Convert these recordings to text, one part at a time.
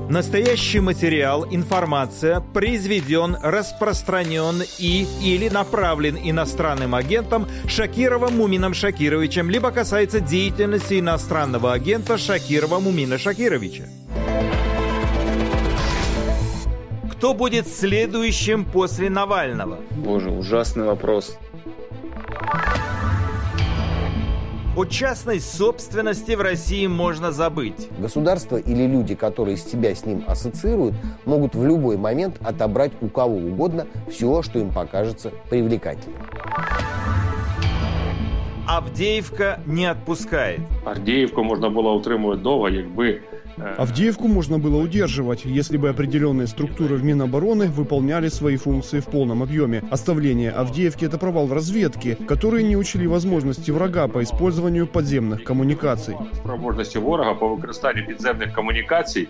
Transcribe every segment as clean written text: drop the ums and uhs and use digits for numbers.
Настоящий материал, информация произведен, распространен или направлен иностранным агентом Шакировым Мумином Шакировичем, либо касается деятельности иностранного агента Шакирова Мумина Шакировича. Кто будет следующим после Навального? Боже, ужасный вопрос. О частной собственности в России можно забыть. Государство или люди, которые себя с ним ассоциируют, могут в любой момент отобрать у кого угодно все, что им покажется привлекательным. Авдіївка не отпускает. Авдіївку можно было утримувати довго, якби... Авдеевку можно было удерживать, если бы определенные структуры в Минобороны выполняли свои функции в полном объеме. Оставление Авдеевки – это провал разведки, которые не учли возможности врага по использованию подземных коммуникаций. Спроможності ворога по використанню підземних коммуникаций.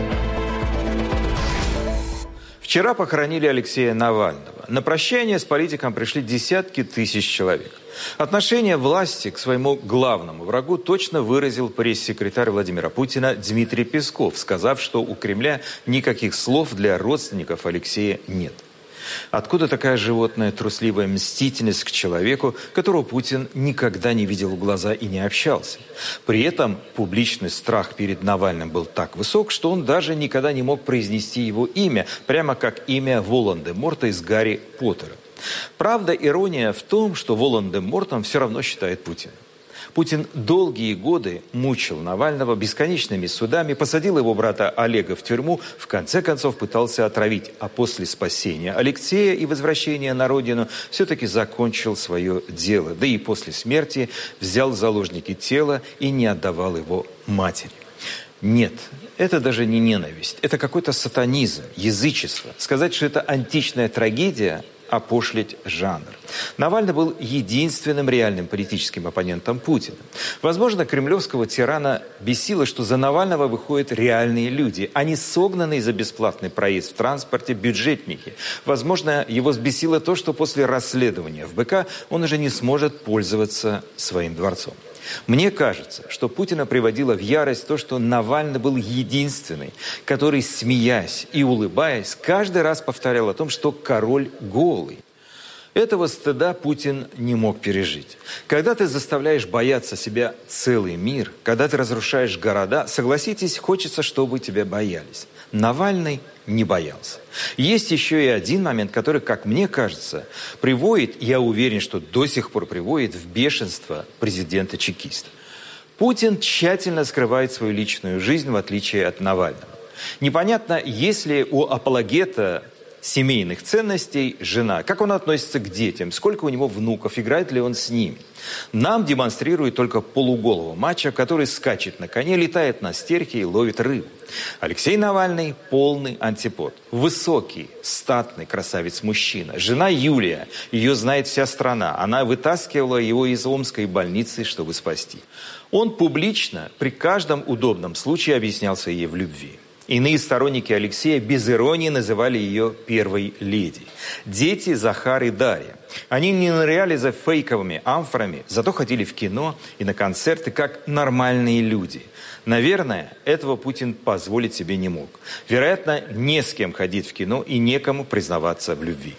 Вчера похоронили Алексея Навального. На прощание с политиком пришли десятки тысяч человек. Отношение власти к своему главному врагу точно выразил пресс-секретарь Владимира Путина Дмитрий Песков, сказав, что у Кремля никаких слов для родственников Алексея нет. Откуда такая животная трусливая мстительность к человеку, которого Путин никогда не видел в глаза и не общался? При этом публичный страх перед Навальным был так высок, что он даже никогда не мог произнести его имя, прямо как имя Волан-де-Морта из Гарри Поттера. Правда, ирония в том, что Волан-де-Мортом все равно считает Путин. Путин долгие годы мучил Навального бесконечными судами, посадил его брата Олега в тюрьму, в конце концов пытался отравить, а после спасения Алексея и возвращения на родину все-таки закончил свое дело. Да и после смерти взял в заложники тело и не отдавал его матери. Нет, это даже не ненависть, это какой-то сатанизм, язычество. Сказать, что это античная трагедия – опошлить жанр. Навальный был единственным реальным политическим оппонентом Путина. Возможно, кремлевского тирана бесило, что за Навального выходят реальные люди, а не согнанные за бесплатный проезд в транспорте бюджетники. Возможно, его взбесило то, что после расследования ФБК он уже не сможет пользоваться своим дворцом. Мне кажется, что Путина приводило в ярость то, что Навальный был единственный, который, смеясь и улыбаясь, каждый раз повторял о том, что король голый. Этого стыда Путин не мог пережить. Когда ты заставляешь бояться себя целый мир, когда ты разрушаешь города, согласитесь, хочется, чтобы тебя боялись. Навальный не боялся. Есть еще и один момент, который, как мне кажется, приводит, я уверен, что до сих пор приводит в бешенство президента-чекиста. Путин тщательно скрывает свою личную жизнь, в отличие от Навального. Непонятно, есть ли у апологета семейных ценностей жена, как он относится к детям, сколько у него внуков, играет ли он с ними. Нам демонстрирует только полуголого мачо, который скачет на коне, летает на стерхе и ловит рыбу. Алексей Навальный – полный антипод. Высокий, статный красавец-мужчина. Жена Юлия, ее знает вся страна. Она вытаскивала его из омской больницы, чтобы спасти. Он публично при каждом удобном случае объяснялся ей в любви. Иные сторонники Алексея без иронии называли ее первой леди. Дети Захар и Дарья. Они не ныряли за фейковыми амфорами, зато ходили в кино и на концерты как нормальные люди. Наверное, этого Путин позволить себе не мог. Вероятно, не с кем ходить в кино и некому признаваться в любви.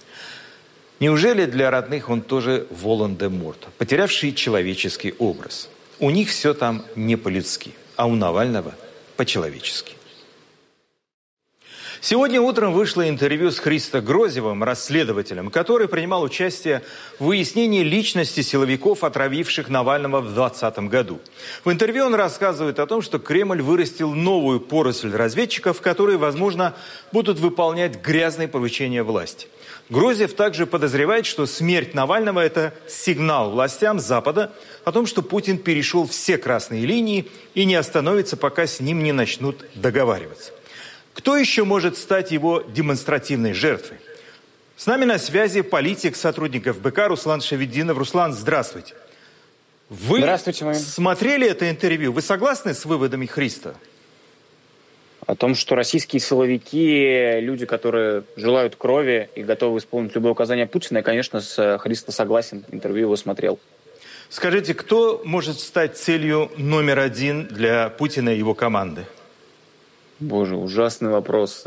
Неужели для родных он тоже Волан-де-Морт, потерявший человеческий образ? У них все там не по-людски, а у Навального по-человечески. Сегодня утром вышло интервью с Христо Грозевым, расследователем, который принимал участие в выяснении личности силовиков, отравивших Навального в 2020 году. В интервью он рассказывает о том, что Кремль вырастил новую поросль разведчиков, которые, возможно, будут выполнять грязные поручения власти. Грозев также подозревает, что смерть Навального – это сигнал властям Запада о том, что Путин перешел все красные линии и не остановится, пока с ним не начнут договариваться. Кто еще может стать его демонстративной жертвой? С нами на связи политик, сотрудник ФБК Руслан Шаведдинов. Руслан, здравствуйте. Вы смотрели это интервью? Вы согласны с выводами Христо? О том, что российские силовики, люди, которые желают крови и готовы исполнить любое указание Путина, я, конечно, с Христо согласен. Интервью его смотрел. Скажите, кто может стать целью номер один для Путина и его команды? Боже, ужасный вопрос.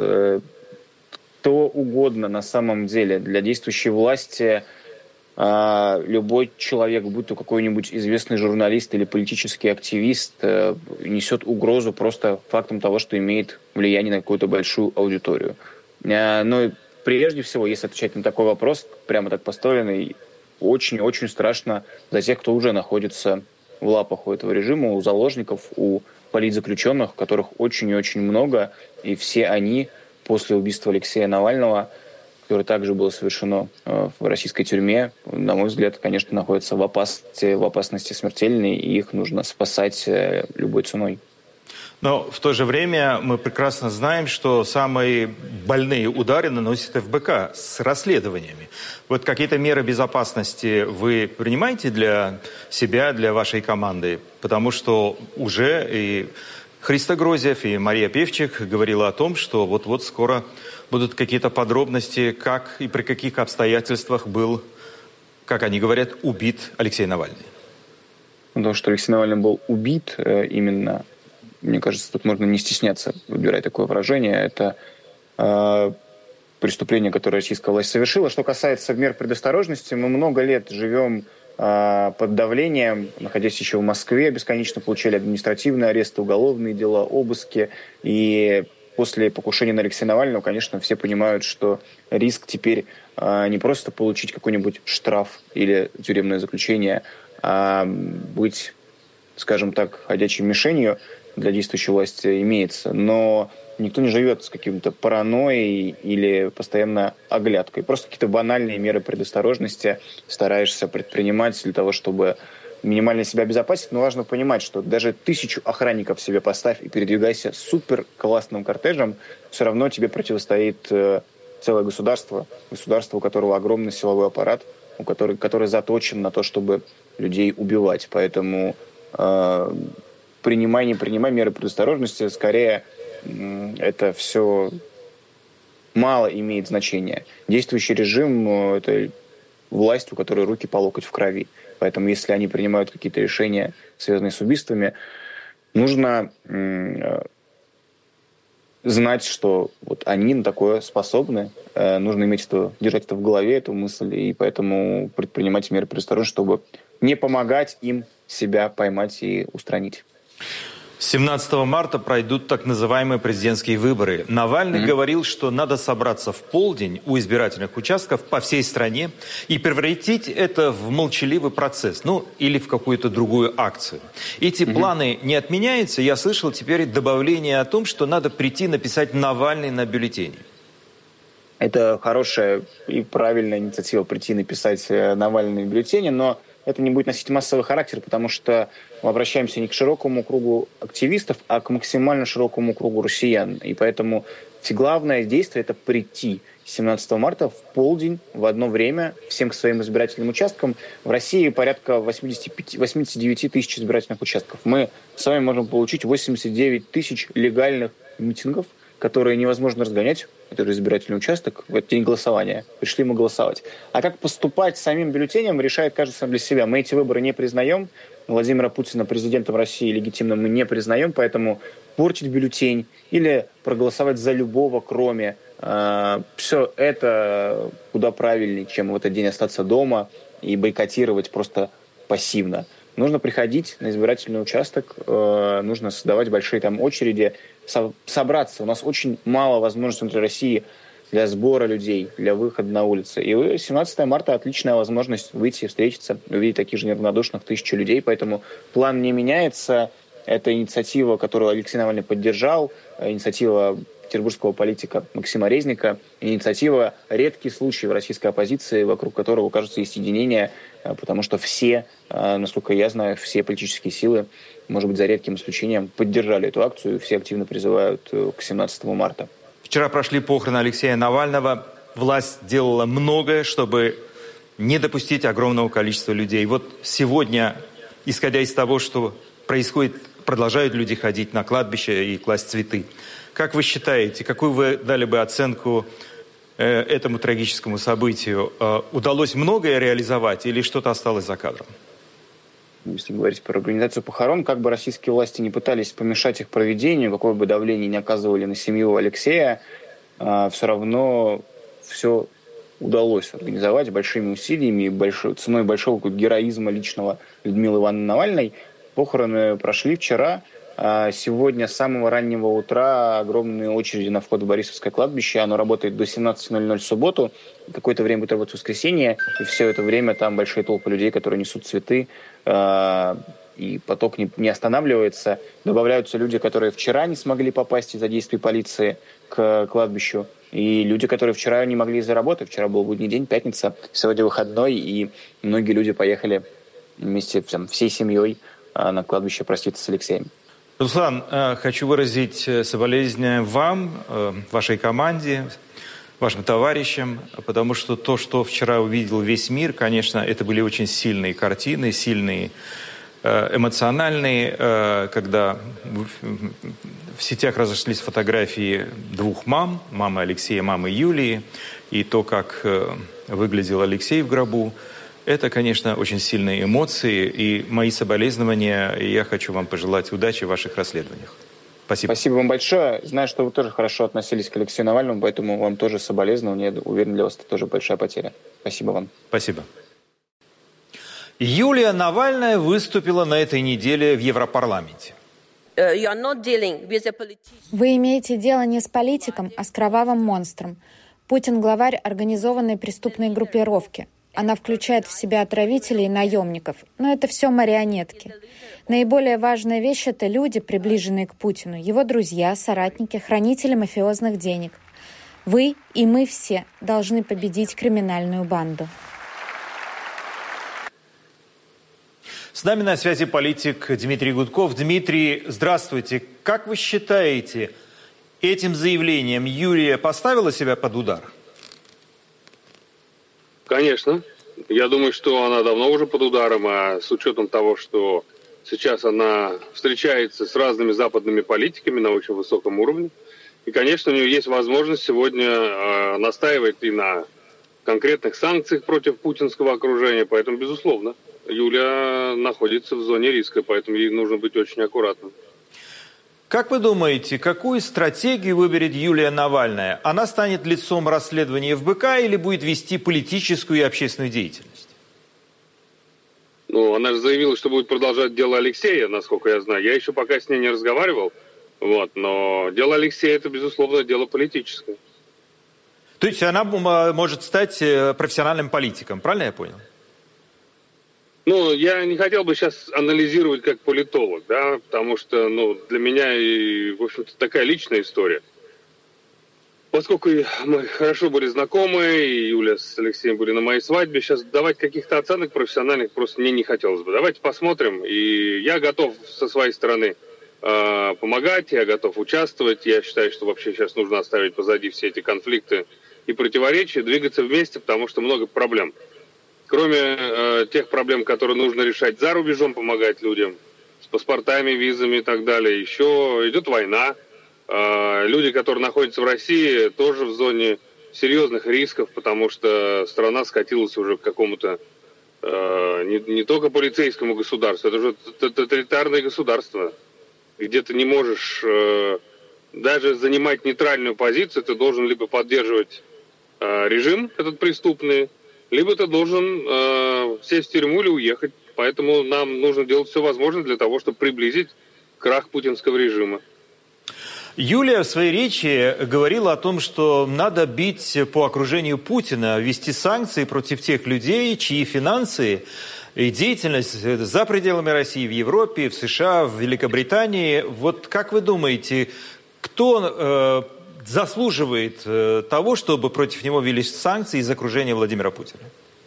Кто угодно на самом деле для действующей власти, любой человек, будь то какой-нибудь известный журналист или политический активист, несет угрозу просто фактом того, что имеет влияние на какую-то большую аудиторию. Но прежде всего, если отвечать на такой вопрос, прямо так поставленный, очень-очень страшно за тех, кто уже находится в лапах у этого режима, у заложников, у политзаключенных, которых очень и очень много, и все они после убийства Алексея Навального, которое также было совершено в российской тюрьме, на мой взгляд, конечно, находятся в опасности смертельной, и их нужно спасать любой ценой. Но в то же время мы прекрасно знаем, что самые больные удары наносит ФБК с расследованиями. Вот какие-то меры безопасности вы принимаете для себя, для вашей команды? Потому что уже и Христо Грозев, и Мария Певчих говорила о том, что вот-вот скоро будут какие-то подробности, как и при каких обстоятельствах был, как они говорят, убит Алексей Навальный. То, что Алексей Навальный был убит именно... Мне кажется, тут можно не стесняться выбирать такое выражение. Это преступление, которое российская власть совершила. Что касается мер предосторожности, мы много лет живем под давлением, находясь еще в Москве, бесконечно получали административные аресты, уголовные дела, обыски. И после покушения на Алексея Навального, конечно, все понимают, что риск теперь не просто получить какой-нибудь штраф или тюремное заключение, а быть, скажем так, ходячей мишенью для действующей власти имеется, но никто не живет с каким-то паранойей или постоянно оглядкой. Просто какие-то банальные меры предосторожности стараешься предпринимать для того, чтобы минимально себя обезопасить. Но важно понимать, что даже 1000 охранников себе поставь и передвигайся супер классным кортежем, все равно тебе противостоит целое государство, у которого огромный силовой аппарат, который заточен на то, чтобы людей убивать. Поэтому принимай, не принимай меры предосторожности, скорее это все мало имеет значения. Действующий режим – это власть, у которой руки по локоть в крови. Поэтому если они принимают какие-то решения, связанные с убийствами, нужно знать, что вот они на такое способны. Нужно держать это в голове, эту мысль, и поэтому предпринимать меры предосторожности, чтобы не помогать им себя поймать и устранить. 17 марта пройдут так называемые президентские выборы. Навальный говорил, что надо собраться в полдень у избирательных участков по всей стране и превратить это в молчаливый процесс, или в какую-то другую акцию. Эти планы не отменяются. Я слышал теперь добавление о том, что надо прийти написать «Навальный» на бюллетене. Это хорошая и правильная инициатива прийти написать «Навальный» на бюллетене, но это не будет носить массовый характер, потому что мы обращаемся не к широкому кругу активистов, а к максимально широкому кругу россиян. И поэтому главное действие – это прийти 17 марта в полдень в одно время всем к своим избирательным участкам. В России порядка 89 тысяч избирательных участков. Мы с вами можем получить 89 тысяч легальных митингов, которые невозможно разгонять. Это же избирательный участок, в этот день голосования. Пришли мы голосовать. А как поступать с самим бюллетенем, решает каждый сам для себя. Мы эти выборы не признаем. Владимира Путина президентом России легитимным мы не признаем, поэтому портить бюллетень или проголосовать за любого, кроме все это куда правильнее, чем в этот день остаться дома и бойкотировать просто пассивно. Нужно приходить на избирательный участок, нужно создавать большие там очереди, собраться. У нас очень мало возможностей внутри России для сбора людей, для выхода на улицы. И 17 марта отличная возможность выйти, встретиться, увидеть таких же неравнодушных 1000 людей. Поэтому план не меняется. Это инициатива, которую Алексей Навальный поддержал, инициатива петербургского политика Максима Резника, инициатива редкий случай в российской оппозиции, вокруг которого, кажется, есть единение, потому что все, насколько я знаю, все политические силы, может быть, за редким исключением, поддержали эту акцию, все активно призывают к 17 марта. Вчера прошли похороны Алексея Навального. Власть делала многое, чтобы не допустить огромного количества людей. Вот сегодня, исходя из того, что происходит, продолжают люди ходить на кладбище и класть цветы. Как вы считаете, какую вы дали бы оценку этому трагическому событию? Удалось многое реализовать или что-то осталось за кадром? если говорить про организацию похорон, как бы российские власти не пытались помешать их проведению, какое бы давление не оказывали на семью Алексея, все равно все удалось организовать большими усилиями и ценой большого героизма личного Людмилы Ивановны Навальной. Похороны прошли вчера. Сегодня с самого раннего утра огромные очереди на вход в Борисовское кладбище. Оно работает до 17:00 в субботу. Какое-то время будет работать в воскресенье. И все это время там большие толпы людей, которые несут цветы. И поток не останавливается. Добавляются люди, которые вчера не смогли попасть из-за действий полиции к кладбищу. И люди, которые вчера не могли из-за работы. Вчера был будний день, пятница. Сегодня выходной. И многие люди поехали вместе всей семьей на кладбище проститься с Алексеем. Руслан, хочу выразить соболезнования вам, вашей команде, вашим товарищам, потому что то, что вчера увидел весь мир, конечно, это были очень сильные картины, сильные, эмоциональные, когда в сетях разошлись фотографии двух мам, мамы Алексея, мамы Юлии, и то, как выглядел Алексей в гробу. Это, конечно, очень сильные эмоции, и мои соболезнования, и я хочу вам пожелать удачи в ваших расследованиях. Спасибо. Спасибо вам большое. Знаю, что вы тоже хорошо относились к Алексею Навальному, поэтому вам тоже соболезнования. Я уверен, для вас это тоже большая потеря. Спасибо вам. Спасибо. Юлия Навальная выступила на этой неделе в Европарламенте. Вы имеете дело не с политиком, а с кровавым монстром. Путин — главарь организованной преступной группировки. Она включает в себя отравителей и наемников, но это все марионетки. Наиболее важная вещь — это люди, приближенные к Путину, его друзья, соратники, хранители мафиозных денег. Вы и мы все должны победить криминальную банду. С нами на связи политик Дмитрий Гудков. Дмитрий, здравствуйте. Как вы считаете, этим заявлением Юлия поставила себя под удар? Конечно. Я думаю, что она давно уже под ударом, а с учетом того, что сейчас она встречается с разными западными политиками на очень высоком уровне, и, конечно, у нее есть возможность сегодня настаивать и на конкретных санкциях против путинского окружения, поэтому, безусловно, Юля находится в зоне риска, поэтому ей нужно быть очень аккуратным. Как вы думаете, какую стратегию выберет Юлия Навальная? Она станет лицом расследования ФБК или будет вести политическую и общественную деятельность? Ну, она же заявила, что будет продолжать дело Алексея, насколько я знаю. Я еще пока с ней не разговаривал, но дело Алексея – это, безусловно, дело политическое. То есть она может стать профессиональным политиком, правильно я понял? Ну, я не хотел бы сейчас анализировать как политолог, да, потому что, для меня, и, в общем-то, такая личная история. Поскольку мы хорошо были знакомы, и Юля с Алексеем были на моей свадьбе, сейчас давать каких-то оценок профессиональных просто мне не хотелось бы. Давайте посмотрим, и я готов со своей стороны помогать, я готов участвовать. Я считаю, что вообще сейчас нужно оставить позади все эти конфликты и противоречия, двигаться вместе, потому что много проблем. Кроме тех проблем, которые нужно решать за рубежом, помогать людям с паспортами, визами и так далее, еще идет война. Люди, которые находятся в России, тоже в зоне серьезных рисков, потому что страна скатилась уже к какому-то не только полицейскому государству, это уже тоталитарное государство, где ты не можешь даже занимать нейтральную позицию, ты должен либо поддерживать режим этот преступный, либо ты должен сесть в тюрьму или уехать. Поэтому нам нужно делать все возможное для того, чтобы приблизить крах путинского режима. Юлия в своей речи говорила о том, что надо бить по окружению Путина, ввести санкции против тех людей, чьи финансы и деятельность за пределами России, в Европе, в США, в Великобритании. Вот как вы думаете, кто заслуживает того, чтобы против него ввели санкции из окружения Владимира Путина?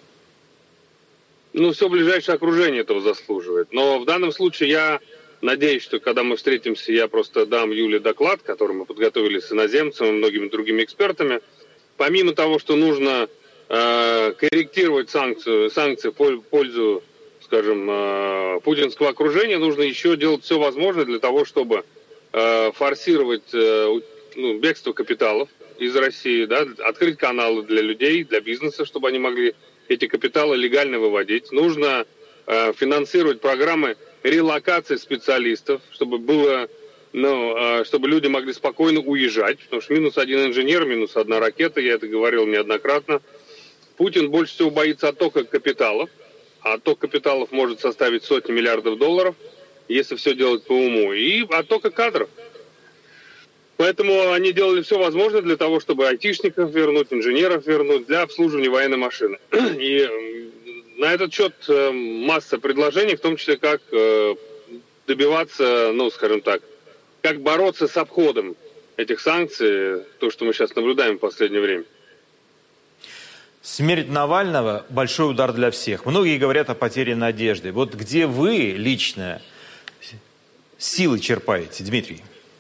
Все ближайшее окружение этого заслуживает. Но в данном случае я надеюсь, что когда мы встретимся, я просто дам Юле доклад, который мы подготовили с иноземцами и многими другими экспертами. Помимо того, что нужно корректировать санкции в пользу, скажем, путинского окружения, нужно еще делать все возможное для того, чтобы форсировать бегство капиталов из России, да, открыть каналы для людей, для бизнеса, чтобы они могли эти капиталы легально выводить. Нужно финансировать программы релокации специалистов, чтобы было, чтобы люди могли спокойно уезжать, потому что минус один инженер, минус одна ракета, я это говорил неоднократно. Путин больше всего боится оттока капиталов, а отток капиталов может составить сотни миллиардов долларов, если все делать по уму, и оттока кадров. Поэтому они делали все возможное для того, чтобы айтишников вернуть, инженеров вернуть для обслуживания военной машины. И на этот счет масса предложений, в том числе как добиваться, скажем так, как бороться с обходом этих санкций, то, что мы сейчас наблюдаем в последнее время. Смерть Навального – большой удар для всех. Многие говорят о потере надежды. Вот где вы лично силы черпаете, Дмитрий?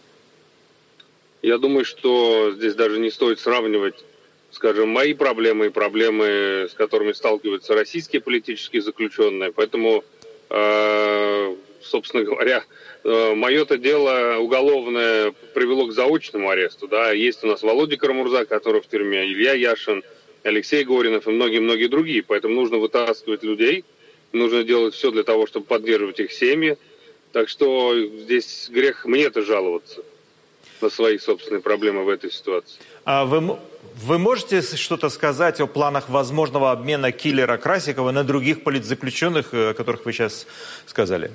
Я думаю, что здесь даже не стоит сравнивать, скажем, мои проблемы и проблемы, с которыми сталкиваются российские политические заключенные. Поэтому, собственно говоря, мое-то дело уголовное привело к заочному аресту. Да? Есть у нас Володя Карамурза, который в тюрьме, Илья Яшин, Алексей Горинов и многие-многие другие. Поэтому нужно вытаскивать людей, нужно делать все для того, чтобы поддерживать их семьи. Так что здесь грех мне-то жаловаться на свои собственные проблемы в этой ситуации. А вы можете что-то сказать о планах возможного обмена киллера Красикова на других политзаключенных, о которых вы сейчас сказали?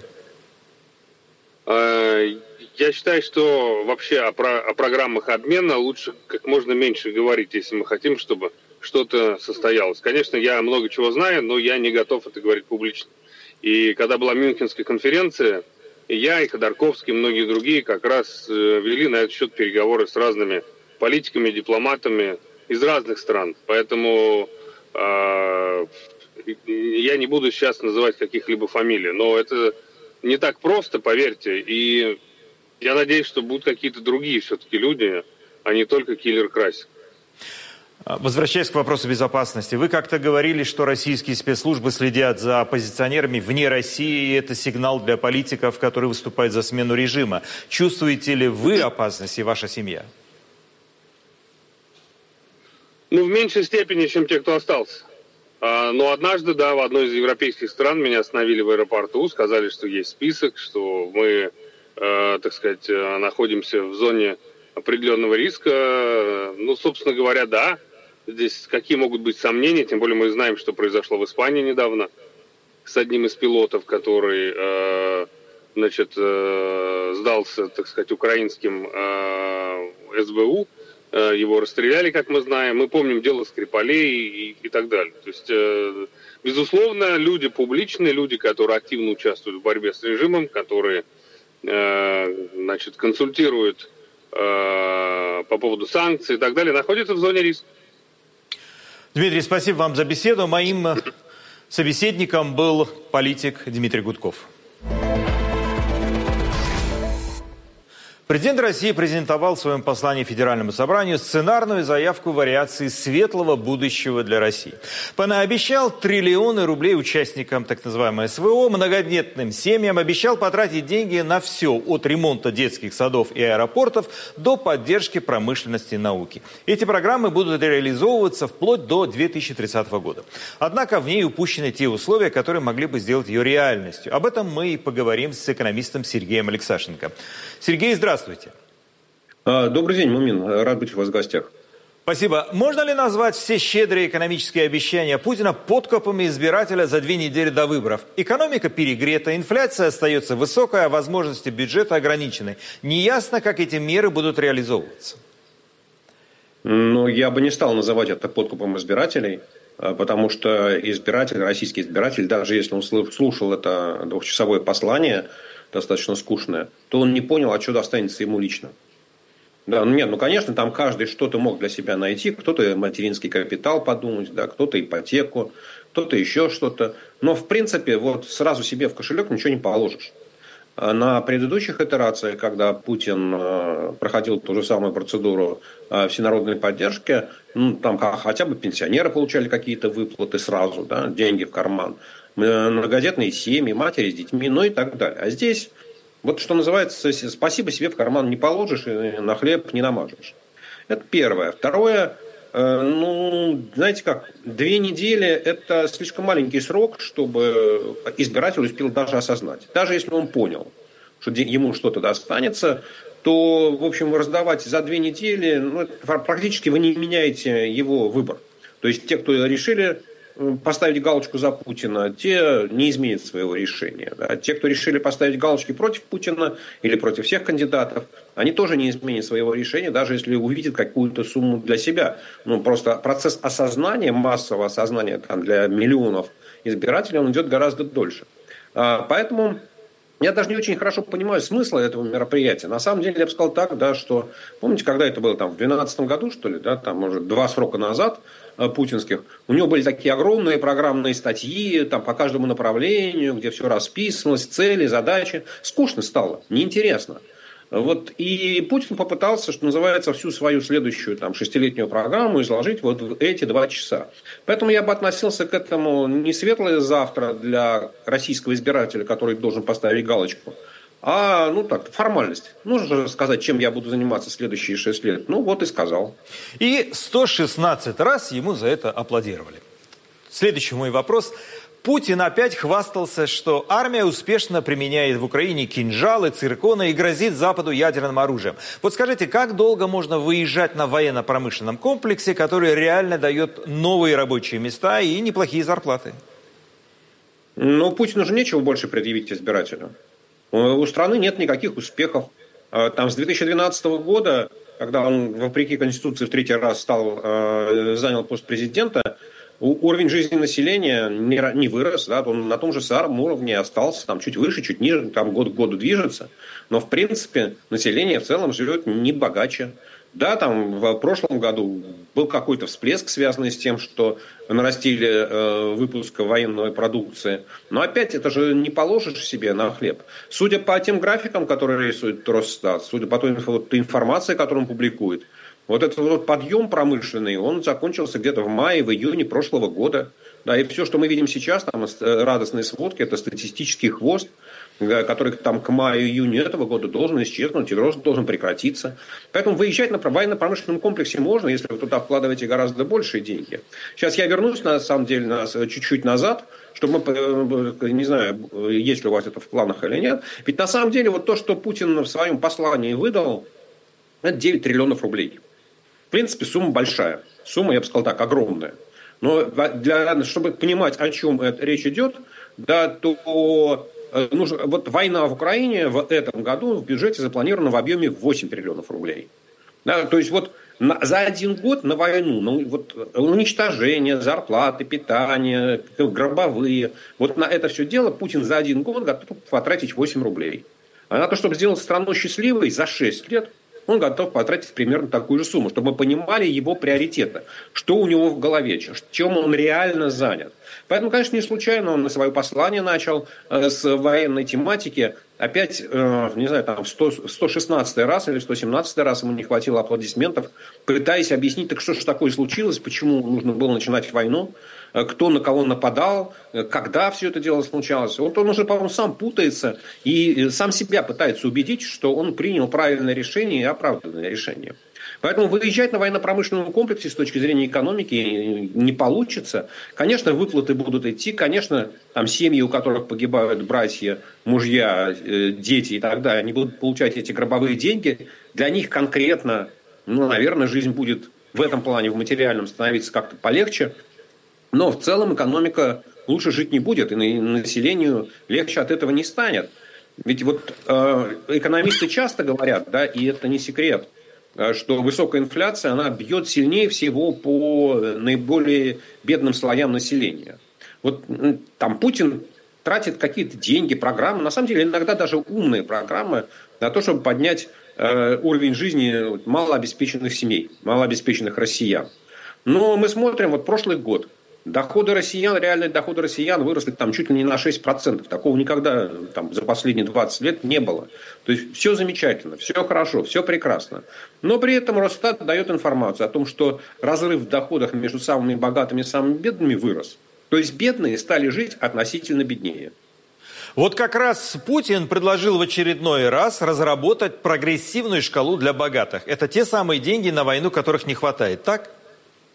Я считаю, что вообще о программах обмена лучше как можно меньше говорить, если мы хотим, чтобы что-то состоялось. Конечно, я много чего знаю, но я не готов это говорить публично. И когда была Мюнхенская конференция, и я, и Ходорковский, и многие другие как раз вели на этот счет переговоры с разными политиками, дипломатами из разных стран. Поэтому я не буду сейчас называть каких-либо фамилий. Но это не так просто, поверьте. И я надеюсь, что будут какие-то другие все-таки люди, а не только киллер Красик. Возвращаясь к вопросу безопасности, вы как-то говорили, что российские спецслужбы следят за оппозиционерами вне России, и это сигнал для политиков, которые выступают за смену режима. Чувствуете ли вы опасность и ваша семья? В меньшей степени, чем те, кто остался. Но однажды, да, в одной из европейских стран меня остановили в аэропорту, сказали, что есть список, что мы, так сказать, находимся в зоне определенного риска. Собственно говоря, да. Здесь какие могут быть сомнения, тем более мы знаем, что произошло в Испании недавно с одним из пилотов, который, сдался, так сказать, украинским СБУ. Его расстреляли, как мы знаем. Мы помним дело Скрипалей и так далее. То есть, безусловно, люди публичные, люди, которые активно участвуют в борьбе с режимом, которые, консультируют по поводу санкций и так далее, находятся в зоне риска. Дмитрий, спасибо вам за беседу. Моим собеседником был политик Дмитрий Гудков. Президент России презентовал в своем послании Федеральному собранию сценарную заявку вариации светлого будущего для России. Понаобещал триллионы рублей участникам так называемой СВО, многодетным семьям, обещал потратить деньги на все, от ремонта детских садов и аэропортов до поддержки промышленности и науки. Эти программы будут реализовываться вплоть до 2030 года. Однако в ней упущены те условия, которые могли бы сделать ее реальностью. Об этом мы и поговорим с экономистом Сергеем Алексашенко. Сергей, здравствуйте. Добрый день, Мумин. Рад быть у вас в гостях. Спасибо. Можно ли назвать все щедрые экономические обещания Путина подкупами избирателя за 2 недели до выборов? Экономика перегрета, инфляция остается высокая, а возможности бюджета ограничены. Неясно, как эти меры будут реализовываться. Я бы не стал называть это подкупом избирателей, потому что российский избиратель, даже если он слушал это двухчасовое послание, достаточно скучное, то он не понял, а что достанется ему лично. Да, конечно, там каждый что-то мог для себя найти, кто-то материнский капитал подумать, да, кто-то ипотеку, кто-то еще что-то. Но, в принципе, сразу себе в кошелек ничего не положишь. На предыдущих итерациях, когда Путин проходил ту же самую процедуру всенародной поддержки, там хотя бы пенсионеры получали какие-то выплаты сразу, да, деньги в карман. Многодетные семьи, матери с детьми, и так далее. А здесь, что называется, спасибо себе в карман не положишь и на хлеб не намажешь. Это первое. Второе, знаете как, 2 недели – это слишком маленький срок, чтобы избиратель успел даже осознать. Даже если он понял, что ему что-то достанется, то, в общем, раздавать за 2 недели, практически вы не меняете его выбор. То есть те, кто решили поставить галочку за Путина, те не изменят своего решения. Да? Те, кто решили поставить галочки против Путина или против всех кандидатов, они тоже не изменят своего решения, даже если увидят какую-то сумму для себя. Просто процесс осознания, массового осознания для миллионов избирателей, он идет гораздо дольше. Поэтому я даже не очень хорошо понимаю смысла этого мероприятия. На самом деле, я бы сказал так, да, что, помните, когда это было, в 2012 году, что ли, да, там, может, 2 срока назад, путинских, у него были такие огромные программные статьи там, по каждому направлению, где все расписывалось, цели, задачи. Скучно стало, неинтересно. И Путин попытался, что называется, всю свою следующую 6-летнюю программу изложить в эти 2 часа. Поэтому я бы относился к этому не светлое завтра для российского избирателя, который должен поставить галочку, а формальность. Нужно же сказать, чем я буду заниматься следующие 6 лет. И сказал. И 116 раз ему за это аплодировали. Следующий мой вопрос. Путин опять хвастался, что армия успешно применяет в Украине кинжалы, цирконы и грозит Западу ядерным оружием. Вот скажите, как долго можно выезжать на военно-промышленном комплексе, который реально дает новые рабочие места и неплохие зарплаты? Путину же нечего больше предъявить избирателю. У страны нет никаких успехов. С 2012 года, когда он, вопреки Конституции, в 3-й раз занял пост президента, уровень жизни населения не вырос, да, он на том же самом уровне остался, чуть выше, чуть ниже, год к году движется. Но, в принципе, население в целом живет не богаче. Да, в прошлом году был какой-то всплеск, связанный с тем, что нарастили выпуск военной продукции. Но опять это же не положишь себе на хлеб. Судя по тем графикам, которые рисует Росстат, судя по той информации, которую он публикует, этот подъем промышленный, он закончился где-то в мае, в июне прошлого года. Да, и все, что мы видим сейчас, радостные сводки, это статистический хвост, который к маю-июню этого года должен исчезнуть, и рост должен прекратиться. Поэтому выезжать на военно-промышленном комплексе можно, если вы туда вкладываете гораздо большие деньги. Сейчас я вернусь, на самом деле, чуть-чуть назад, чтобы мы, не знаю, есть ли у вас это в планах или нет. Ведь на самом деле то, что Путин в своем послании выдал, это 9 триллионов рублей. В принципе, сумма большая. Сумма, я бы сказал так, огромная. Но чтобы понимать, о чем речь идет, да, то война в Украине в этом году в бюджете запланирована в объеме 8 триллионов рублей. Да, то есть за 1 год на войну, уничтожение, зарплаты, питание, гробовые, на это все дело Путин за 1 год готов потратить 8 рублей. А на то, чтобы сделать страну счастливой, за 6 лет он готов потратить примерно такую же сумму, чтобы мы понимали его приоритеты, что у него в голове, чем он реально занят. Поэтому, конечно, не случайно он свое послание начал с военной тематики. Опять, не знаю, в 116 раз или 117 раз ему не хватило аплодисментов, пытаясь объяснить, так что же такое случилось, почему нужно было начинать войну, кто на кого нападал, когда все это дело случалось. Он уже, по-моему, сам путается и сам себя пытается убедить, что он принял правильное решение и оправданное решение. Поэтому выезжать на военно-промышленном комплексе с точки зрения экономики не получится. Конечно, выплаты будут идти. Конечно, семьи, у которых погибают братья, мужья, дети и так далее, они будут получать эти гробовые деньги. Для них конкретно, наверное, жизнь будет в этом плане, в материальном, становиться как-то полегче. Но в целом экономика лучше жить не будет. И населению легче от этого не станет. Ведь экономисты часто говорят, да, и это не секрет, что высокая инфляция, она бьет сильнее всего по наиболее бедным слоям населения. Путин тратит какие-то деньги, программы, на самом деле иногда даже умные программы, на то, чтобы поднять уровень жизни малообеспеченных семей, малообеспеченных россиян. Но мы смотрим, прошлый год, реальные доходы россиян выросли чуть ли не на 6%. Такого никогда за последние 20 лет не было. То есть все замечательно, все хорошо, все прекрасно. Но при этом Росстат дает информацию о том, что разрыв в доходах между самыми богатыми и самыми бедными вырос. То есть бедные стали жить относительно беднее. Как раз Путин предложил в очередной раз разработать прогрессивную шкалу для богатых. Это те самые деньги на войну, которых не хватает, так?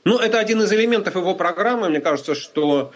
Ну, это один из элементов его программы. Мне кажется, что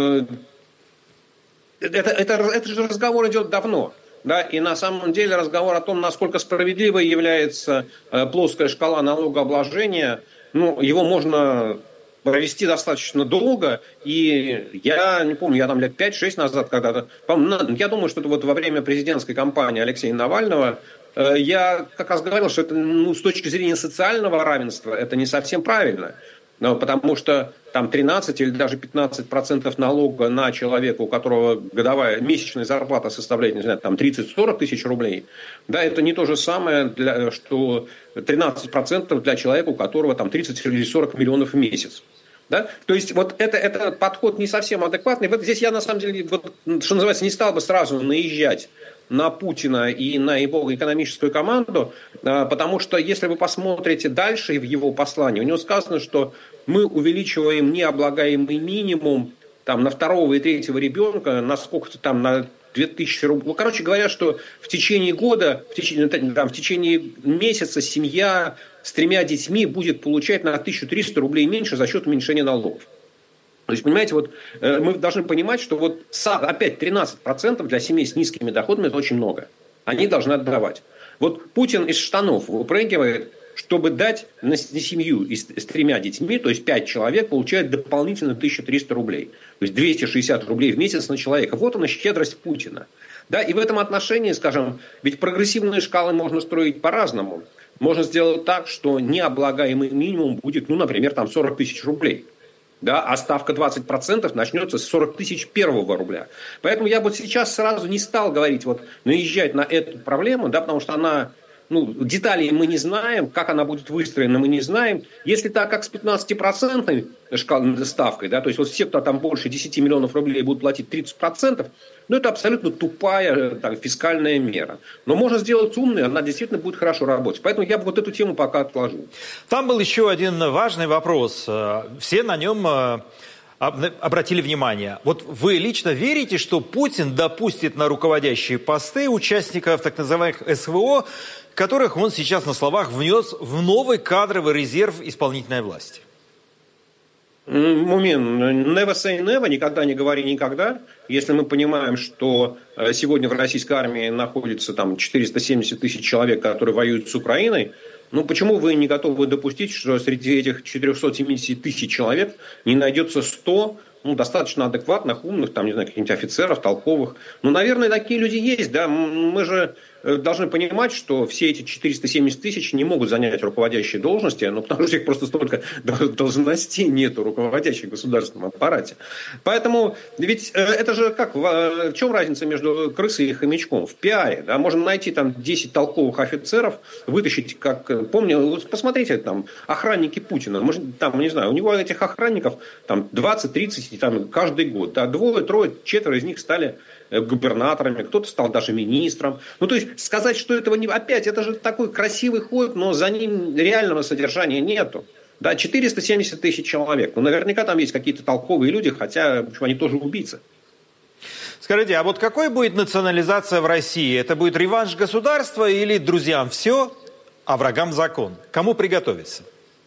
это же разговор идет давно. Да, и на самом деле разговор о том, насколько справедливой является плоская шкала налогообложения, ну, его можно провести достаточно долго. И я не помню, я там лет 5-6 назад когда-то, я думаю, что это вот во время президентской кампании Алексея Навального, я как раз говорил, что это, ну, с точки зрения социального равенства это не совсем правильно. Но потому что там 13 или даже 15% налога на человека, у которого годовая месячная зарплата составляет, не знаю, там 30-40 тысяч рублей, да, это не то же самое, что 13% для человека, у которого там 30 или 40 миллионов в месяц. Да? То есть вот этот подход не совсем адекватный. Вот здесь я на самом деле, вот, что называется, не стал бы сразу наезжать на Путина и на его экономическую команду, потому что если вы посмотрите дальше в его послании, у него сказано, что мы увеличиваем необлагаемый минимум там, на второго и третьего ребенка на сколько-то там, на 2000 рублей. Короче говоря, что в течение года, в течение месяца семья с 3 детьми будет получать на 1300 рублей меньше за счет уменьшения налогов. То есть, понимаете, вот мы должны понимать, что вот опять 13% для семей с низкими доходами – это очень много. Они должны отдавать. Вот Путин из штанов выпрыгивает, чтобы дать на семью с 3 детьми, то есть 5 человек, получает дополнительно 1300 рублей. То есть 260 рублей в месяц на человека. Вот она щедрость Путина. Да, и в этом отношении, скажем, ведь прогрессивные шкалы можно строить по-разному. Можно сделать так, что необлагаемый минимум будет, ну, например, там 40 тысяч рублей. Да, а ставка 20% начнется с 40 тысяч первого рубля. Поэтому я вот сейчас сразу не стал говорить, вот, наезжать на эту проблему, да, потому что она, ну, деталей мы не знаем, как она будет выстроена, мы не знаем. Если так, как с 15% ставкой, да, то есть вот все, кто там больше 10 миллионов рублей будут платить 30%, ну, это абсолютно тупая так, фискальная мера. Но можно сделать умной, она действительно будет хорошо работать. Поэтому я бы вот эту тему пока отложил. Там был еще один важный вопрос. Все на нем обратили внимание. Вот вы лично верите, что Путин допустит на руководящие посты участников так называемых СВО, которых он сейчас на словах внес в новый кадровый резерв исполнительной власти? Мумин, never say never, никогда не говори никогда. Если мы понимаем, что сегодня в российской армии находится там 470 тысяч человек, которые воюют с Украиной, ну почему вы не готовы допустить, что среди этих 470 тысяч человек не найдется 100 достаточно адекватных, умных, там, не знаю, каких-нибудь офицеров, толковых? Ну, наверное, такие люди есть, да. Мы же должны понимать, что все эти 470 тысяч не могут занять руководящие должности, ну, потому что их просто столько должностей нету руководящих в государственном аппарате. Поэтому, ведь это же как, в чем разница между крысой и хомячком? В пиаре, да, можно найти там 10 толковых офицеров, вытащить, как, помню, посмотрите, там, охранники Путина, может, там, не знаю, у него этих охранников там 20-30 там, каждый год, да, 2, 3, 4 из них стали губернаторами, кто-то стал даже министром. Ну, то есть, сказать, что этого не... Опять, это же такой красивый ход, но за ним реального содержания нету. Да, 470 тысяч человек. Ну, наверняка там есть какие-то толковые люди, хотя, в общем, они тоже убийцы. Скажите, а вот какой будет национализация в России? Это будет реванш государства или друзьям все, а врагам закон? Кому приготовиться?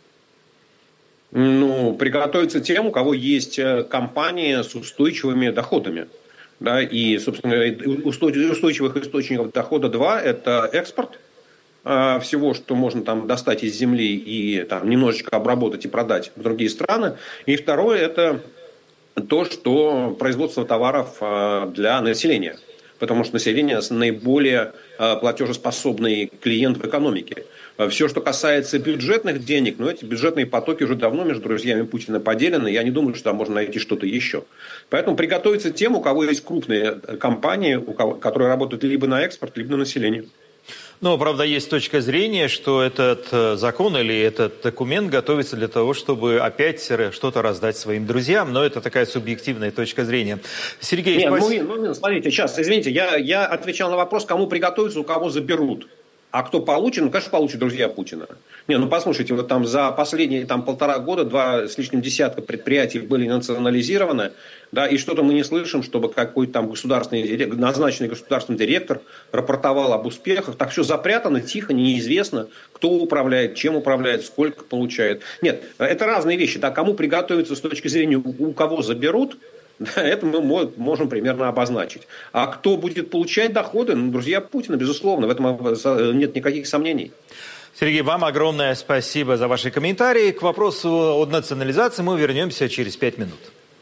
Ну, приготовиться тем, у кого есть компания с устойчивыми доходами. Да, и, собственно, устойчивых источников дохода 2 – это экспорт всего, что можно там достать из земли и там, немножечко обработать и продать в другие страны. И второе – это то, что производство товаров для населения. Потому что население наиболее платежеспособный клиент в экономике. Все, что касается бюджетных денег, ну, эти бюджетные потоки уже давно между друзьями Путина поделены. Я не думаю, что там можно найти что-то еще. Поэтому приготовиться тем, у кого есть крупные компании, которые работают либо на экспорт, либо на население. Но, правда, есть точка зрения, что этот закон или этот документ готовится для того, чтобы опять что-то раздать своим друзьям. Но это такая субъективная точка зрения. Сергей, спасибо. Смотрите, сейчас, извините, я отвечал на вопрос, кому приготовиться, у кого заберут. А кто получит? Ну, конечно, получат друзья Путина. Послушайте, вот там за последние 1,5 года 2 с лишним десятка предприятий были национализированы, да, и что-то мы не слышим, чтобы какой-то там назначенный государственный директор рапортовал об успехах. Так все запрятано, тихо, неизвестно, кто управляет, чем управляет, сколько получает. Нет, это разные вещи. Да, кому приготовиться с точки зрения, у кого заберут, да, это мы можем примерно обозначить. А кто будет получать доходы? Друзья Путина, безусловно, в этом нет никаких сомнений. Сергей, вам огромное спасибо за ваши комментарии. К вопросу о национализации мы вернемся через 5 минут.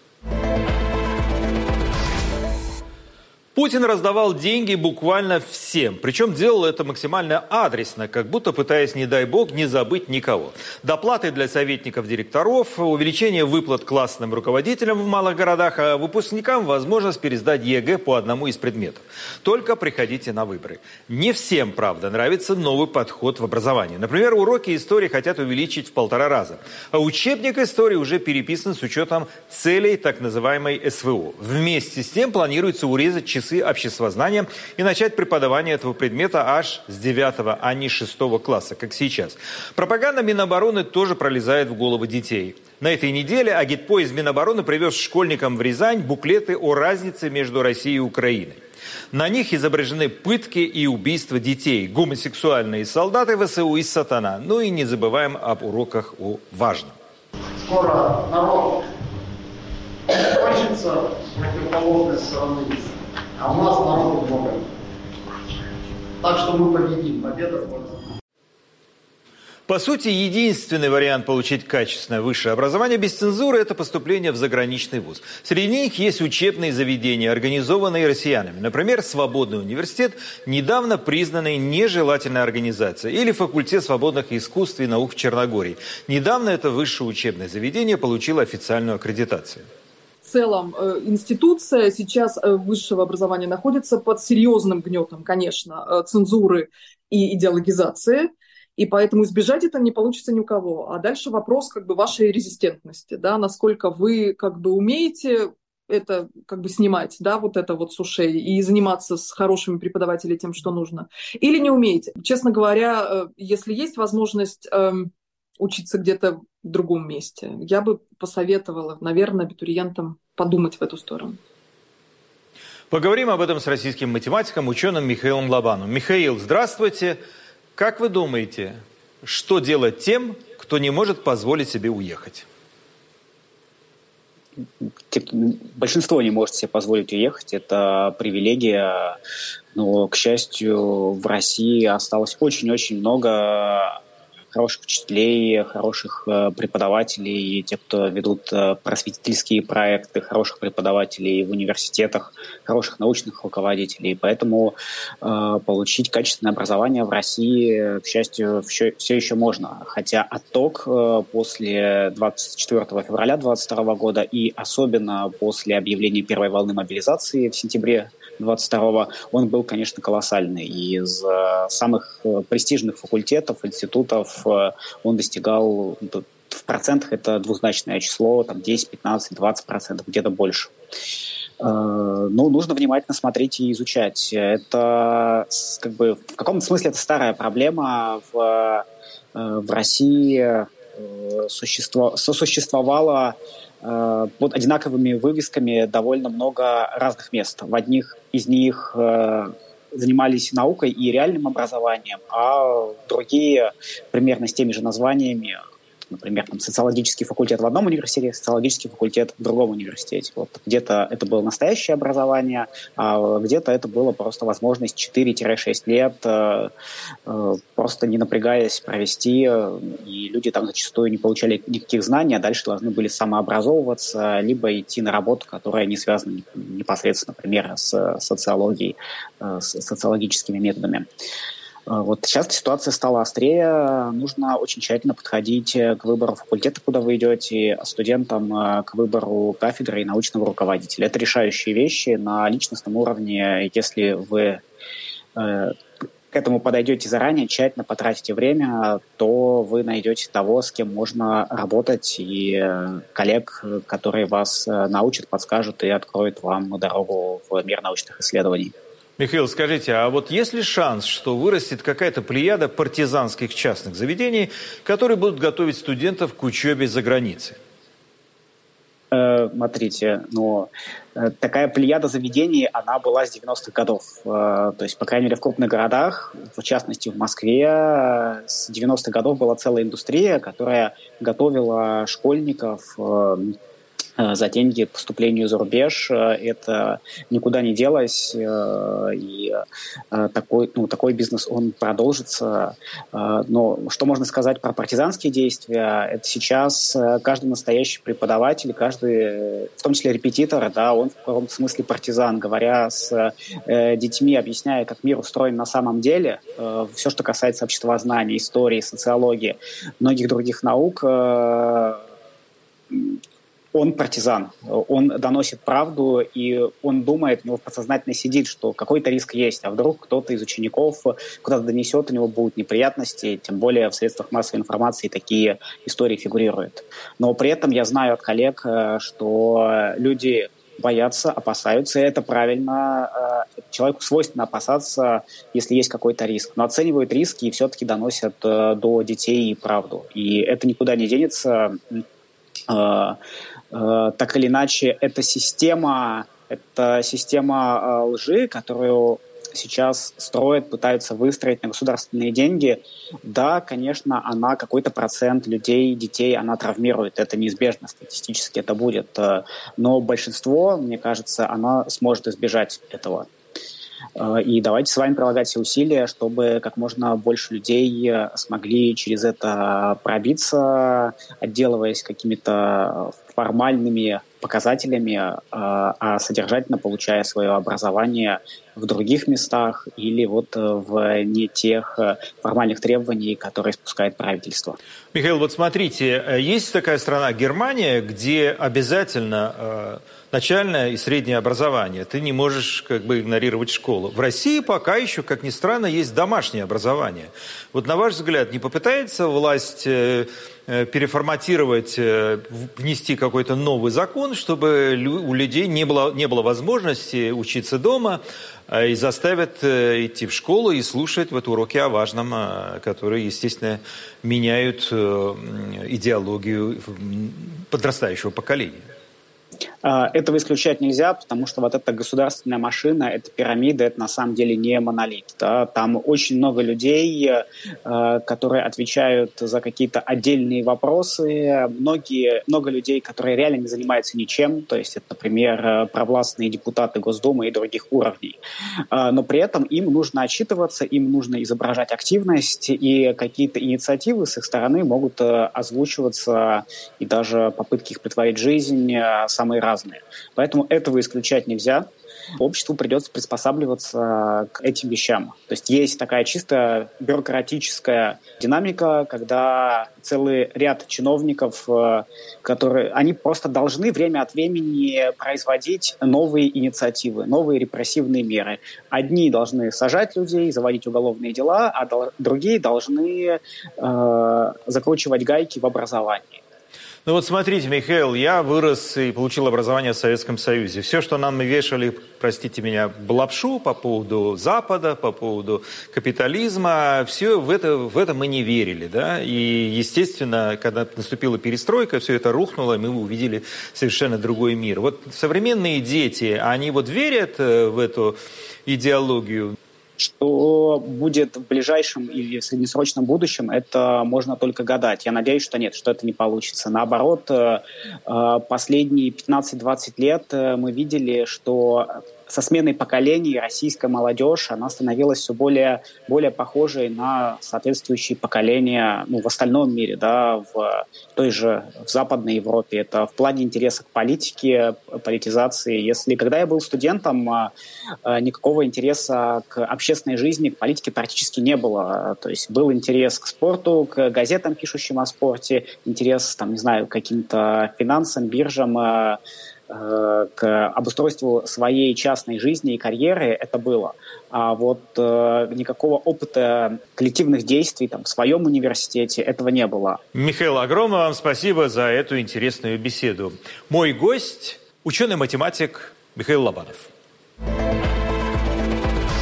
Путин раздавал деньги буквально всем. Причем делал это максимально адресно, как будто пытаясь, не дай бог, не забыть никого. Доплаты для советников директоров, увеличение выплат классным руководителям в малых городах, а выпускникам возможность пересдать ЕГЭ по одному из предметов. Только приходите на выборы. Не всем, правда, нравится новый подход в образовании. Например, уроки истории хотят увеличить в 1,5 раза. А учебник истории уже переписан с учетом целей так называемой СВО. Вместе с тем планируется урезать часы обществознания и начать преподавание этого предмета аж с 9, а не 6 класса, как сейчас. Пропаганда Минобороны тоже пролезает в головы детей. На этой неделе агитпоезд Минобороны привез школьникам в Рязань буклеты о разнице между Россией и Украиной. На них изображены пытки и убийства детей, гомосексуальные солдаты ВСУ и сатана. Ну и не забываем об уроках о важном. Скоро народ кончится с противоположной стороны. А у нас народу много. Так что мы победим. Победа будет. По сути, единственный вариант получить качественное высшее образование без цензуры – это поступление в заграничный вуз. Среди них есть учебные заведения, организованные россиянами. Например, Свободный университет, недавно признанный нежелательной организацией, или Факультет свободных искусств и наук в Черногории. Недавно это высшее учебное заведение получило официальную аккредитацию. В целом институция сейчас высшего образования находится под серьезным гнетом, конечно, цензуры и идеологизации, и поэтому избежать это не получится ни у кого. А дальше вопрос вашей резистентности, да, насколько вы умеете это снимать, да, вот это вот с ушей и заниматься с хорошими преподавателями тем, что нужно, или не умеете. Честно говоря, если есть возможность учиться где-то в другом месте, я бы посоветовала, наверное, абитуриентам подумать в эту сторону. Поговорим об этом с российским математиком, ученым Михаилом Лобановым. Михаил, здравствуйте. Как вы думаете, что делать тем, кто не может позволить себе уехать? Большинство не может себе позволить уехать. Это привилегия. Но, к счастью, в России осталось очень-очень много хороших учителей, хороших преподавателей, те, кто ведут просветительские проекты, хороших преподавателей в университетах, хороших научных руководителей. Поэтому получить качественное образование в России, к счастью, все еще можно. Хотя отток после 24 февраля 2022 года и особенно после объявления первой волны мобилизации в сентябре 22-го, он был, конечно, колоссальный. И из самых престижных факультетов, институтов он достигал, в процентах это двузначное число, 10, 15, 20%, где-то больше. Нужно внимательно смотреть и изучать. Это в каком-то смысле это старая проблема. В России сосуществовала под одинаковыми вывесками довольно много разных мест. В одних из них занимались наукой и реальным образованием, а другие примерно с теми же названиями, например, социологический факультет в одном университете, социологический факультет в другом университете. Вот где-то это было настоящее образование, а где-то это было просто возможность 4-6 лет просто не напрягаясь провести, и люди там зачастую не получали никаких знаний, а дальше должны были самообразовываться, либо идти на работу, которая не связана непосредственно, например, с социологией, с социологическими методами. Вот сейчас ситуация стала острее, нужно очень тщательно подходить к выбору факультета, куда вы идете, а студентам к выбору кафедры и научного руководителя. Это решающие вещи на личностном уровне. Если вы к этому подойдете заранее, тщательно потратите время, то вы найдете того, с кем можно работать, и коллег, которые вас научат, подскажут и откроют вам дорогу в мир научных исследований. Михаил, скажите, а вот есть ли шанс, что вырастет какая-то плеяда партизанских частных заведений, которые будут готовить студентов к учебе за границей? Смотрите, такая плеяда заведений, она была с 90-х годов. То есть, по крайней мере, в крупных городах, в частности в Москве, с 90-х годов была целая индустрия, которая готовила школьников за деньги к поступлению за рубеж. Это никуда не делось, и такой бизнес, он продолжится. Но что можно сказать про партизанские действия? Это сейчас каждый настоящий преподаватель, каждый, в том числе репетитор, да, он в каком-то смысле партизан, говоря с детьми, объясняя, как мир устроен на самом деле, все, что касается обществознания, истории, социологии, многих других наук, он партизан, он доносит правду, и он думает, у него подсознательно сидит, что какой-то риск есть, а вдруг кто-то из учеников куда-то донесет, у него будут неприятности, тем более в средствах массовой информации такие истории фигурируют. Но при этом я знаю от коллег, что люди боятся, опасаются, и это правильно. Человеку свойственно опасаться, если есть какой-то риск. Но оценивают риски и все-таки доносят до детей правду. И это никуда не денется. Так или иначе, это система лжи, которую сейчас строят, пытаются выстроить на государственные деньги. Да, конечно, она какой-то процент людей, детей, она травмирует. Это неизбежно, статистически это будет. Но большинство, мне кажется, она сможет избежать этого. И давайте с вами прилагать все усилия, чтобы как можно больше людей смогли через это пробиться, отделываясь какими-то формальными показателями, а содержательно получая свое образование в других местах или вот в не тех формальных требований, которые спускает правительство. Михаил, вот смотрите, есть такая страна Германия, где обязательно начальное и среднее образование. Ты не можешь игнорировать школу. В России пока еще, как ни странно, есть домашнее образование. Вот на ваш взгляд, не попытается власть переформатировать, внести какой-то новый закон, чтобы у людей не было возможности учиться дома и заставят идти в школу и слушать уроки о важном, которые, естественно, меняют идеологию подрастающего поколения? Этого исключать нельзя, потому что вот эта государственная машина, эта пирамида, это на самом деле не монолит. Да? Там очень много людей, которые отвечают за какие-то отдельные вопросы, много людей, которые реально не занимаются ничем, то есть это, например, провластные депутаты Госдумы и других уровней. Но при этом им нужно отчитываться, им нужно изображать активность, и какие-то инициативы с их стороны могут озвучиваться, и даже попытки их претворить в жизнь самые разные. Поэтому этого исключать нельзя. Обществу придется приспосабливаться к этим вещам. То есть есть такая чисто бюрократическая динамика, когда целый ряд чиновников, они просто должны время от времени производить новые инициативы, новые репрессивные меры. Одни должны сажать людей, заводить уголовные дела, а другие должны закручивать гайки в образовании. Ну вот смотрите, Михаил, я вырос и получил образование в Советском Союзе. Все, что нам вешали, простите меня, лапшу по поводу Запада, по поводу капитализма, все в это мы не верили, да. И, естественно, когда наступила перестройка, все это рухнуло, и мы увидели совершенно другой мир. Вот современные дети, они верят в эту идеологию? Что будет в ближайшем или в среднесрочном будущем, это можно только гадать. Я надеюсь, что нет, что это не получится. Наоборот, последние 15-20 лет мы видели, что со сменой поколений российская молодежь, она становилась все более похожей на соответствующие поколения в остальном мире, да, в Западной Европе. Это в плане интереса к политике, политизации. Когда я был студентом, никакого интереса к общественной жизни, к политике практически не было. То есть был интерес к спорту, к газетам, пишущим о спорте, интерес, к каким-то финансам, биржам, к обустройству своей частной жизни и карьеры это было. А вот никакого опыта коллективных действий в своем университете этого не было. Михаил, огромное вам спасибо за эту интересную беседу. Мой гость – ученый-математик Михаил Лобанов.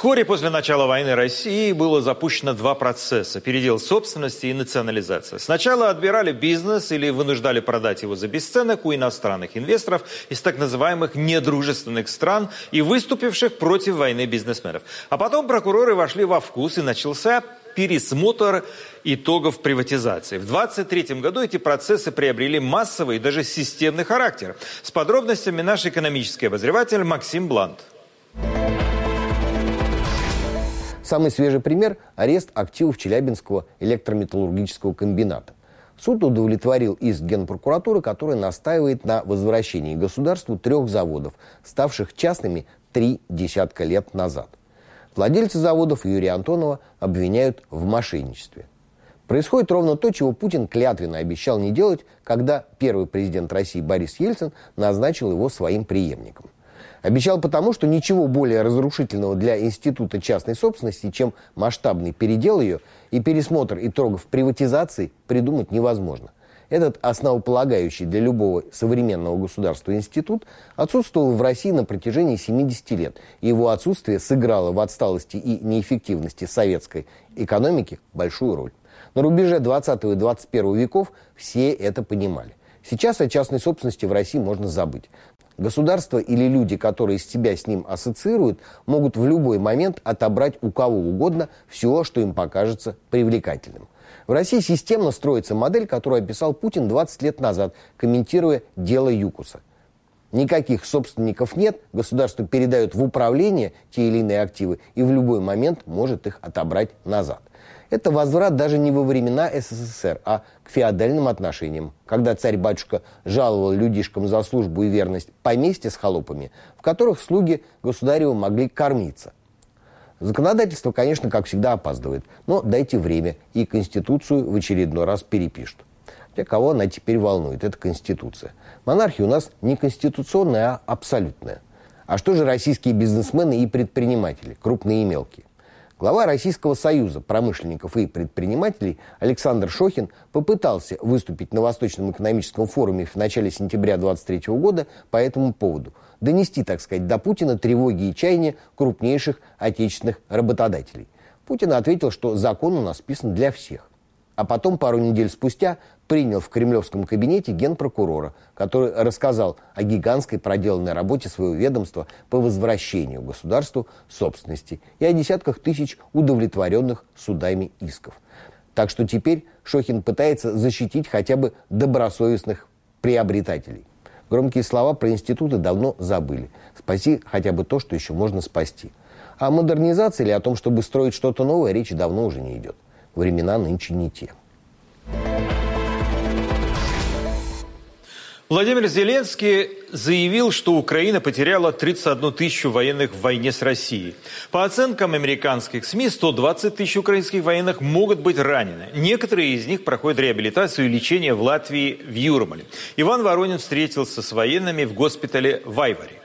Вскоре после начала войны России было запущено два процесса – передел собственности и национализация. Сначала отбирали бизнес или вынуждали продать его за бесценок у иностранных инвесторов из так называемых недружественных стран и выступивших против войны бизнесменов. А потом прокуроры вошли во вкус и начался пересмотр итогов приватизации. В 2023 году эти процессы приобрели массовый и даже системный характер. С подробностями наш экономический обозреватель Максим Блант. Самый свежий пример – арест активов Челябинского электрометаллургического комбината. Суд удовлетворил иск Генпрокуратуры, которая настаивает на возвращении государству 3 заводов, ставших частными 3 десятка лет назад. Владельцы заводов Юрия Антонова обвиняют в мошенничестве. Происходит ровно то, чего Путин клятвенно обещал не делать, когда первый президент России Борис Ельцин назначил его своим преемником. Обещал потому, что ничего более разрушительного для института частной собственности, чем масштабный передел ее и пересмотр итогов приватизации, придумать невозможно. Этот основополагающий для любого современного государства институт отсутствовал в России на протяжении 70 лет. И его отсутствие сыграло в отсталости и неэффективности советской экономики большую роль. На рубеже 20 и 21 веков все это понимали. Сейчас о частной собственности в России можно забыть. Государство или люди, которые себя с ним ассоциируют, могут в любой момент отобрать у кого угодно все, что им покажется привлекательным. В России системно строится модель, которую описал Путин 20 лет назад, комментируя дело ЮКОСа. Никаких собственников нет, государство передает в управление те или иные активы и в любой момент может их отобрать назад. Это возврат даже не во времена СССР, а к феодальным отношениям, когда царь-батюшка жаловал людишкам за службу и верность поместья с холопами, в которых слуги государева могли кормиться. Законодательство, конечно, как всегда опаздывает, но дайте время, и Конституцию в очередной раз перепишут. Хотя кого она теперь волнует? Это Конституция. Монархия у нас не конституционная, а абсолютная. А что же российские бизнесмены и предприниматели, крупные и мелкие? Глава Российского союза промышленников и предпринимателей Александр Шохин попытался выступить на Восточном экономическом форуме в начале сентября 2023 года по этому поводу. Донести, так сказать, до Путина тревоги и чаяния крупнейших отечественных работодателей. Путин ответил, что закон у нас писан для всех. А потом, пару недель спустя, принял в кремлевском кабинете генпрокурора, который рассказал о гигантской проделанной работе своего ведомства по возвращению государству собственности и о десятках тысяч удовлетворенных судами исков. Так что теперь Шохин пытается защитить хотя бы добросовестных приобретателей. Громкие слова про институты давно забыли. Спаси хотя бы то, что еще можно спасти. О модернизации или о том, чтобы строить что-то новое, речи давно уже не идет. Времена нынче не те. Владимир Зеленский заявил, что Украина потеряла 31 тысячу военных в войне с Россией. По оценкам американских СМИ, 120 тысяч украинских военных могут быть ранены. Некоторые из них проходят реабилитацию и лечение в Латвии, в Юрмале. Иван Воронин встретился с военными в госпитале в Айвари.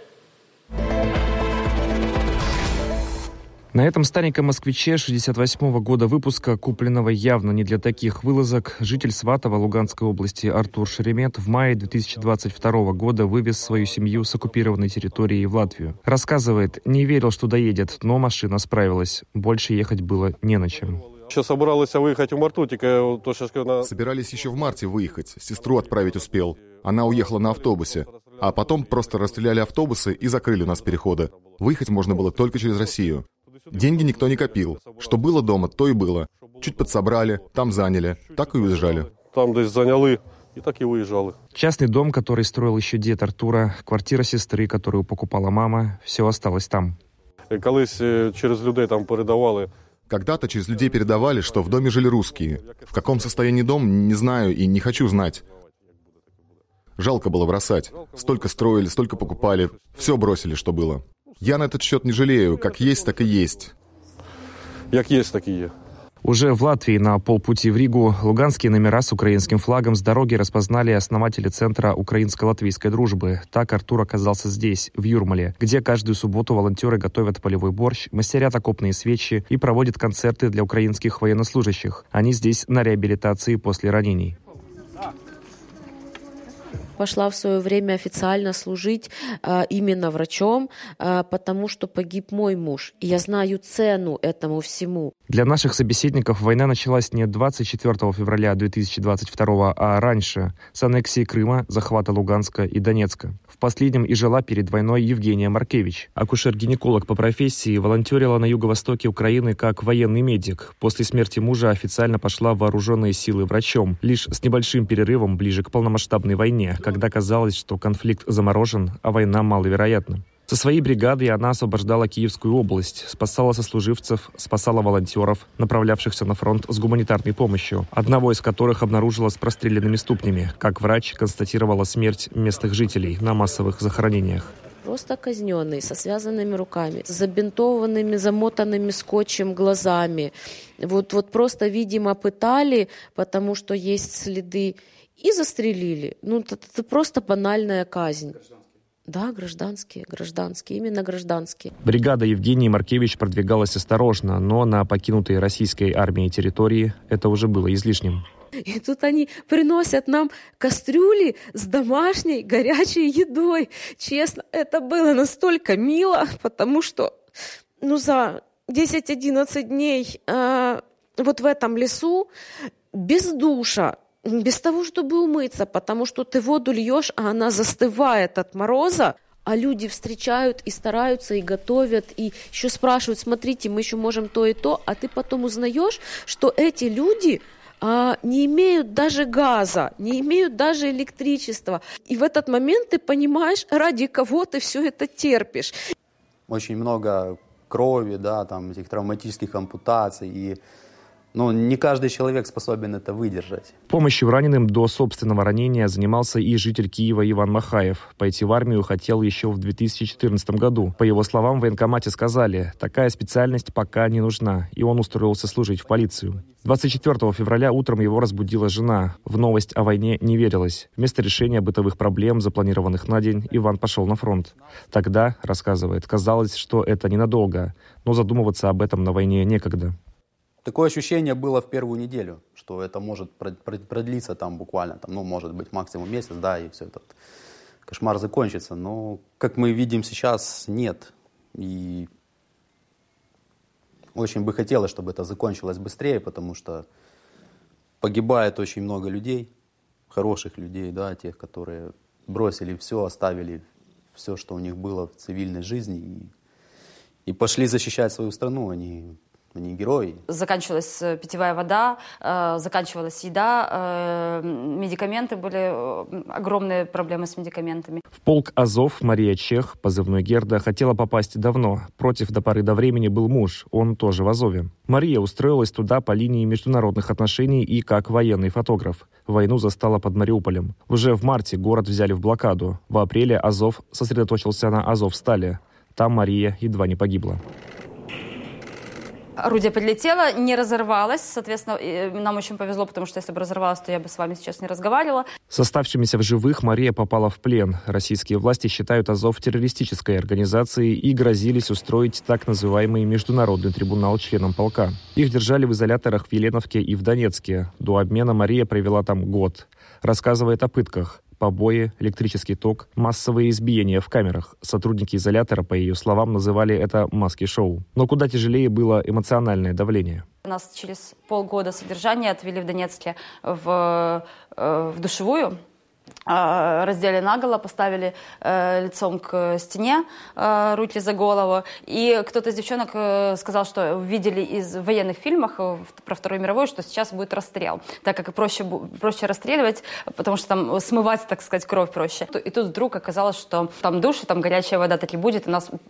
На этом стареньком москвиче 68-го года выпуска, купленного явно не для таких вылазок, житель Сватова Луганской области Артур Шеремет в мае 2022 года вывез свою семью с оккупированной территории в Латвию. Рассказывает, не верил, что доедет, но машина справилась. Больше ехать было не на чем. Еще собрались выехать в марту, Собирались еще в марте выехать, сестру отправить успел. Она уехала на автобусе. А потом просто расстреляли автобусы и закрыли у нас переходы. Выехать можно было только через Россию. Деньги никто не копил. Что было дома, то и было. Чуть подсобрали, там заняли, так и уезжали. Там десь заняли, и так и выезжали. Частный дом, который строил еще дед Артура, квартира сестры, которую покупала мама, все осталось там. Колись через людей там передавали. Когда-то через людей передавали, что в доме жили русские. В каком состоянии дом, не знаю и не хочу знать. Жалко было бросать. Столько строили, столько покупали. Все бросили, что было. Я на этот счет не жалею. Как есть, так и есть. Як есть, так и есть. Уже в Латвии на полпути в Ригу луганские номера с украинским флагом с дороги распознали основатели Центра украинско-латвийской дружбы. Так Артур оказался здесь, в Юрмале, где каждую субботу волонтеры готовят полевой борщ, мастерят окопные свечи и проводят концерты для украинских военнослужащих. Они здесь на реабилитации после ранений. пошла в свое время официально служить именно врачом, потому что погиб мой муж. И я знаю цену этому всему. Для наших собеседников война началась не 24 февраля 2022, а раньше, с аннексии Крыма, захвата Луганска и Донецка. В последнем и жила перед войной Евгения Маркевич. Акушер-гинеколог по профессии, волонтерила на юго-востоке Украины как военный медик. После смерти мужа официально пошла в вооруженные силы врачом, лишь с небольшим перерывом ближе к полномасштабной войне, когда казалось, что конфликт заморожен, а война маловероятна. Со своей бригадой она освобождала Киевскую область, спасала сослуживцев, спасала волонтеров, направлявшихся на фронт с гуманитарной помощью, одного из которых обнаружила с простреленными ступнями. Как врач констатировала смерть местных жителей на массовых захоронениях. Просто казненный, со связанными руками, с забинтованными, замотанными скотчем глазами. Вот просто, видимо, пытали, потому что есть следы, и застрелили. Это просто банальная казнь. Да, гражданские, именно гражданские. Бригада Евгении Маркевич продвигалась осторожно, но на покинутой российской армией территории это уже было излишним. И тут они приносят нам кастрюли с домашней горячей едой. Честно, это было настолько мило, потому что за 10-11 дней вот в этом лесу без душа, без того, чтобы умыться, потому что ты воду льешь, а она застывает от мороза, а люди встречают и стараются, и готовят, и еще спрашивают: смотрите, мы еще можем то и то, а ты потом узнаешь, что эти люди не имеют даже газа, не имеют даже электричества. И в этот момент ты понимаешь, ради кого ты все это терпишь. Очень много крови, этих травматических ампутаций, и не каждый человек способен это выдержать. Помощью раненым до собственного ранения занимался и житель Киева Иван Махаев. Пойти в армию хотел еще в 2014 году. По его словам, в военкомате сказали: такая специальность пока не нужна, и он устроился служить в полицию. 24 февраля утром его разбудила жена. В новость о войне не верилось. Вместо решения бытовых проблем, запланированных на день, Иван пошел на фронт. Тогда, рассказывает, казалось, что это ненадолго, но задумываться об этом на войне некогда. Такое ощущение было в первую неделю, что это может продлиться буквально, может быть, максимум месяц, и все этот кошмар закончится. Но, как мы видим сейчас, нет. И очень бы хотелось, чтобы это закончилось быстрее, потому что погибает очень много людей, хороших людей, тех, которые бросили все, оставили все, что у них было в цивильной жизни, и пошли защищать свою страну. Они герои. Заканчивалась питьевая вода, заканчивалась еда, медикаменты, были огромные проблемы с медикаментами. В полк Азов Мария Чех, позывной Герда, хотела попасть давно. Против до поры до времени был муж, он тоже в Азове. Мария устроилась туда по линии международных отношений и как военный фотограф. Войну застала под Мариуполем. Уже в марте город взяли в блокаду. В апреле Азов сосредоточился на Азовстале. Там Мария едва не погибла. Орудие прилетело, не разорвалось. Соответственно, нам очень повезло, потому что если бы разорвалось, то я бы с вами сейчас не разговаривала. С оставшимися в живых Мария попала в плен. Российские власти считают Азов террористической организацией и грозились устроить так называемый международный трибунал членам полка. Их держали в изоляторах в Еленовке и в Донецке. До обмена Мария провела там год. Рассказывает о пытках. Побои, электрический ток, массовые избиения в камерах. Сотрудники изолятора, по ее словам, называли это маски-шоу. Но куда тяжелее было эмоциональное давление. Нас через полгода содержания отвели в Донецке в душевую. Раздели наголо, поставили лицом к стене, руки за голову. И кто-то из девчонок сказал, что видели из военных фильмов про Вторую мировую, что сейчас будет расстрел, так как проще расстреливать, потому что там смывать, так сказать, кровь проще. И тут вдруг оказалось, что там душ, там горячая вода таки будет, и нас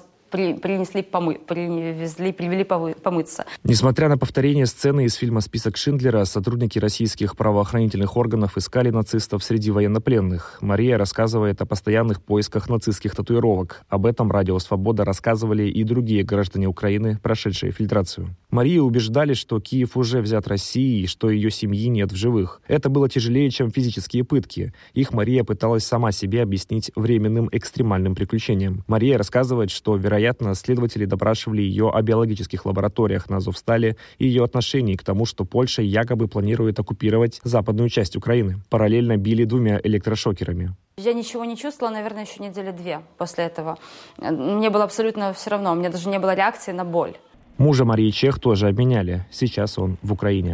привели помыться. Несмотря на повторение сцены из фильма «Список Шиндлера», сотрудники российских правоохранительных органов искали нацистов среди военнопленных. Мария рассказывает о постоянных поисках нацистских татуировок. Об этом Радио Свобода рассказывали и другие граждане Украины, прошедшие фильтрацию. Марию убеждали, что Киев уже взят Россией и что ее семьи нет в живых. Это было тяжелее, чем физические пытки. Их Мария пыталась сама себе объяснить временным экстремальным приключением. Мария рассказывает, что, вероятно, Вероятно, следователи допрашивали ее о биологических лабораториях на Азовстале и ее отношении к тому, что Польша якобы планирует оккупировать западную часть Украины. Параллельно били 2 электрошокерами. Я ничего не чувствовала, наверное, еще недели 2 после этого. Мне было абсолютно все равно, у меня даже не было реакции на боль. Мужа Марии Чех тоже обменяли. Сейчас он в Украине.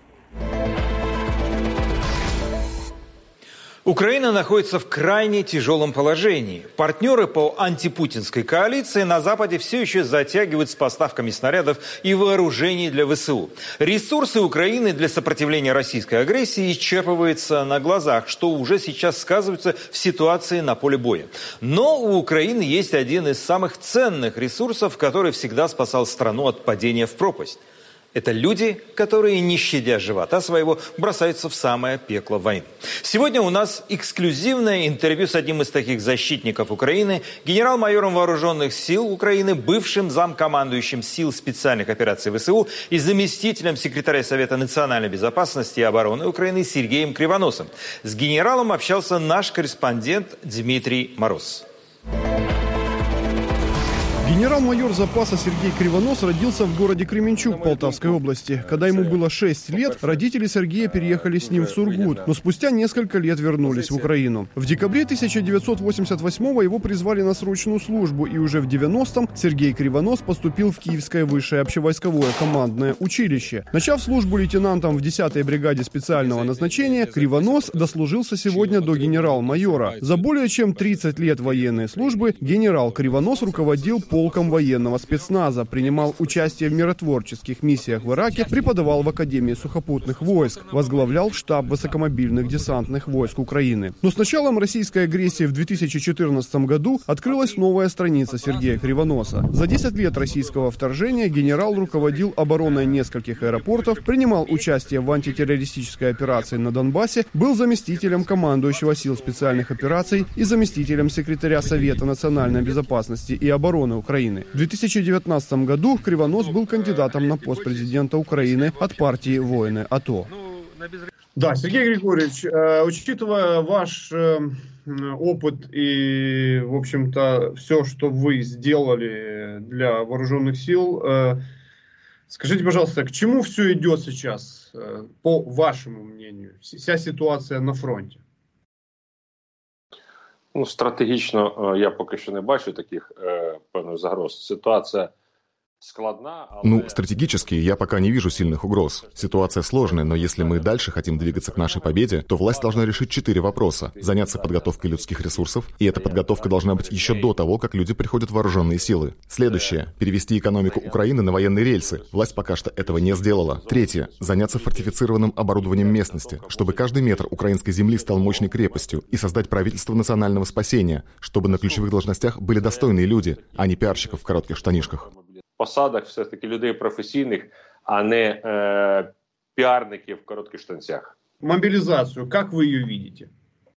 Украина находится в крайне тяжелом положении. Партнеры по антипутинской коалиции на Западе все еще затягивают с поставками снарядов и вооружений для ВСУ. Ресурсы Украины для сопротивления российской агрессии исчерпываются на глазах, что уже сейчас сказывается в ситуации на поле боя. Но у Украины есть один из самых ценных ресурсов, который всегда спасал страну от падения в пропасть. Это люди, которые, не щадя живота своего, бросаются в самое пекло войны. Сегодня у нас эксклюзивное интервью с одним из таких защитников Украины, генерал-майором вооруженных сил Украины, бывшим замкомандующим сил специальных операций ВСУ и заместителем секретаря Совета национальной безопасности и обороны Украины Сергеем Кривоносом. С генералом общался наш корреспондент Дмитрий Мороз. Генерал-майор запаса Сергей Кривонос родился в городе Кременчуг Полтавской области. Когда ему было 6 лет, родители Сергея переехали с ним в Сургут, но спустя несколько лет вернулись в Украину. В декабре 1988-го его призвали на срочную службу, и уже в 90-м Сергей Кривонос поступил в Киевское высшее общевойсковое командное училище. Начав службу лейтенантом в 10-й бригаде специального назначения, Кривонос дослужился сегодня до генерал-майора. За более чем 30 лет военной службы генерал Кривонос руководил полком военного спецназа, принимал участие в миротворческих миссиях в Ираке, преподавал в Академии сухопутных войск, возглавлял штаб высокомобильных десантных войск Украины. Но с началом российской агрессии в 2014 году открылась новая страница Сергея Кривоноса. За 10 лет российского вторжения генерал руководил обороной нескольких аэропортов, принимал участие в антитеррористической операции на Донбассе, был заместителем командующего сил специальных операций и заместителем секретаря Совета национальной безопасности и обороны Украины. В 2019 году Кривонос был кандидатом на пост президента Украины от партии «Воины АТО». Да, Сергей Григорьевич, учитывая ваш опыт и, в общем-то, все, что вы сделали для вооруженных сил, скажите, пожалуйста, к чему все идет сейчас, по вашему мнению, вся ситуация на фронте? Ну, стратегічно я поки що не бачу таких певних загроз. Ситуація складна, але... Ну, стратегически я пока не вижу сильных угроз. Ситуация сложная, но если мы дальше хотим двигаться к нашей победе, то власть должна решить 4 вопроса. Заняться подготовкой людских ресурсов, и эта подготовка должна быть еще до того, как люди приходят в вооруженные силы. Следующее – перевести экономику Украины на военные рельсы. Власть пока что этого не сделала. Третье – заняться фортифицированным оборудованием местности, чтобы каждый метр украинской земли стал мощной крепостью, и создать правительство национального спасения, чтобы на ключевых должностях были достойные люди, а не пиарщиков в коротких штанишках. Посадах все-таки людей професійних, а не піарників в коротких штанцях. Мобілізацію, як ви її бачите?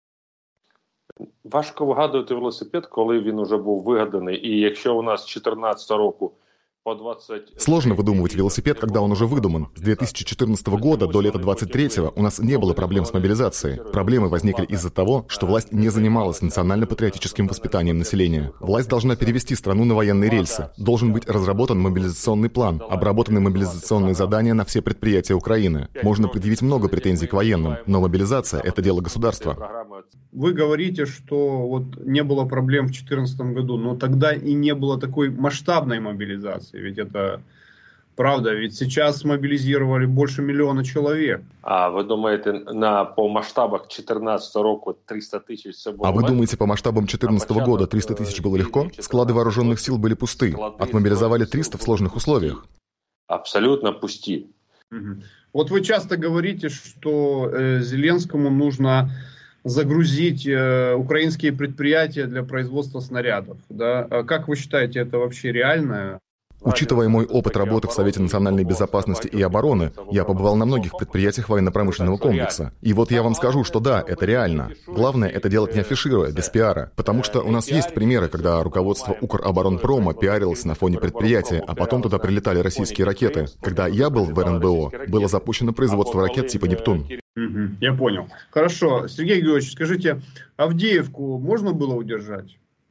Важко вигадувати велосипед, коли він уже був вигаданий. І якщо у нас з 2014 року по 20... Сложно выдумывать велосипед, когда он уже выдуман. С 2014 года до лета 2023 у нас не было проблем с мобилизацией. Проблемы возникли из-за того, что власть не занималась национально-патриотическим воспитанием населения. Власть должна перевести страну на военные рельсы. Должен быть разработан мобилизационный план, обработаны мобилизационные задания на все предприятия Украины. Можно предъявить много претензий к военным, но мобилизация – это дело государства. Вы говорите, что вот не было проблем в 2014 году, но тогда и не было такой масштабной мобилизации. Ведь это правда, ведь сейчас мобилизировали больше 1 миллиона человек. А вы думаете, по масштабах 2014 року 300 тысяч це було? А вы думаете, по масштабам 2014 года 300 тысяч было легко? Склады вооруженных сил были пусты. Отмобилизовали 300 в сложных условиях. Абсолютно пусти. Вот вы часто говорите, что Зеленскому нужно загрузить украинские предприятия для производства снарядов. Да? Как вы считаете, это вообще реально? Учитывая мой опыт работы в Совете национальной безопасности и обороны, я побывал на многих предприятиях военно-промышленного комплекса. И вот я вам скажу, что да, это реально. Главное, это делать не афишируя, без пиара. Потому что у нас есть примеры, когда руководство Укроборонпрома пиарилось на фоне предприятия, а потом туда прилетали российские ракеты. Когда я был в РНБО, было запущено производство ракет типа «Нептун». Я понял. Хорошо. Сергей Георгиевич, скажите, Авдеевку можно было удержать?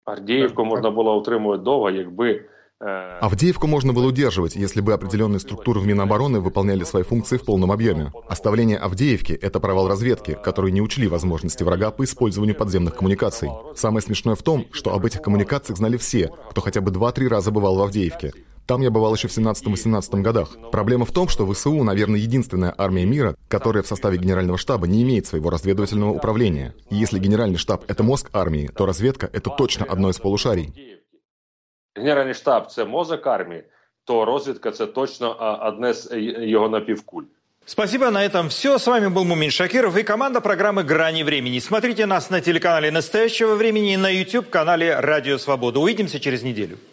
Авдіївку можна було утримувати довго, якби... Авдеевку можно было удерживать, если бы определенные структуры в Минобороны выполняли свои функции в полном объеме. Оставление Авдеевки – это провал разведки, которые не учли возможности врага по использованию подземных коммуникаций. Самое смешное в том, что об этих коммуникациях знали все, кто хотя бы 2-3 раза бывал в Авдеевке. Там я бывал еще в 17-18 годах. Проблема в том, что ВСУ, наверное, единственная армия мира, которая в составе Генерального штаба не имеет своего разведывательного управления. И если Генеральный штаб – это мозг армии, то разведка – это точно одно из полушарий. Генеральний штаб – це мозок армії, то розвідка – це точно одне з його напівкуль. Спасибо, на этом все. С вами был Мумин Шакиров и команда программы «Грани времени». Смотрите нас на телеканале «Настоящего времени» и на YouTube-канале «Радио Свобода». Увидимся через неделю.